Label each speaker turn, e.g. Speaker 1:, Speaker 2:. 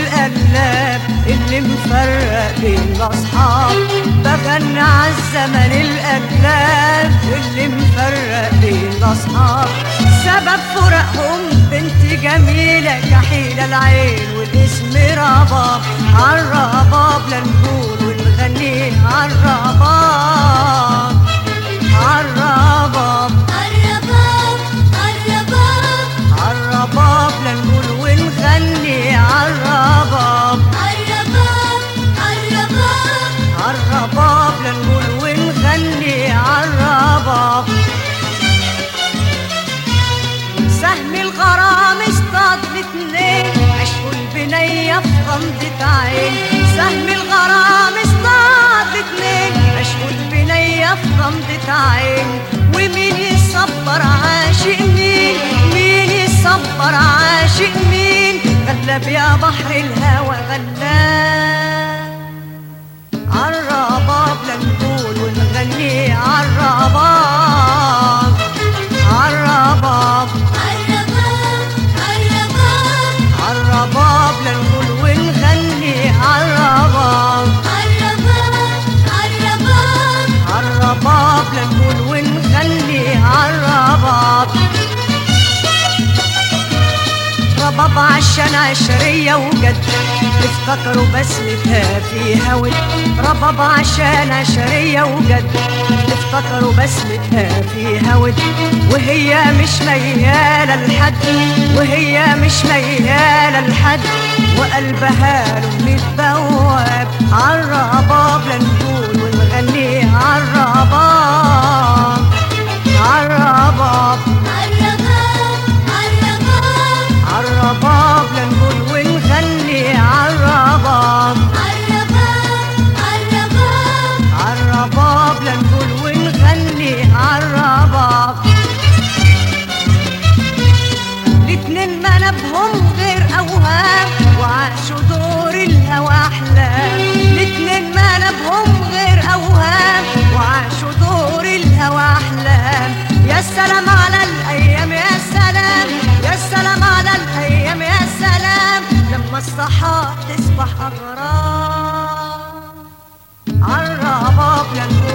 Speaker 1: القلاب اللي مفرق بين الأصحاب، بغني عالزمن القلاب اللي مفرق بين الأصحاب. سبب فرقهم بنت جميلة كحيلة العين والاسم رباب، عالرباب لنقول ونغني عالرباب، عالرباب عالرباب لنقول ونغني عالرباب، عالرباب لنقول ونغني عالرباب. سهم الغرام اصطاد الاتنين، عشقوا البنية في غمضة عين. سهم الغرام اصطاد الاتنين، عشقوا البنية في غمضة عين. ومين يصبر عاشق مين؟ مين يصبر عاشق مين؟ غلب يا بحر الهوى غلاب، عالرباب لنقول ونغني عالرباب، عالرباب عالرباب لنقول ونغني عالرباب، عالرباب لنقول ونغني عالرباب. رباب عشان عشرية وجد افتكروا بسمتها فيها ود. رباب عشان عشرية وجد افتكروا بسمتها فيها ود. وهي مش ميالة لحد، وهي مش ميالة لحد، وقلبها له متبواب. عالرباب لنقول ونغني عالرباب، عالرباب عالرباب لنقول ونغني عالرباب، عالرباب لنقول ونغني عالرباب. الاتنين ما نبهم غير اوهام، وعاشوا دور الهوى احلام. الاتنين ما نبهم غير اوهام، وعاشوا دور الهوى احلام. يا سلام على الايام، يا سلام، يا سلام على الايام، يا سلام، لما الصحاب تصبح اغراب. عالرباب لنقول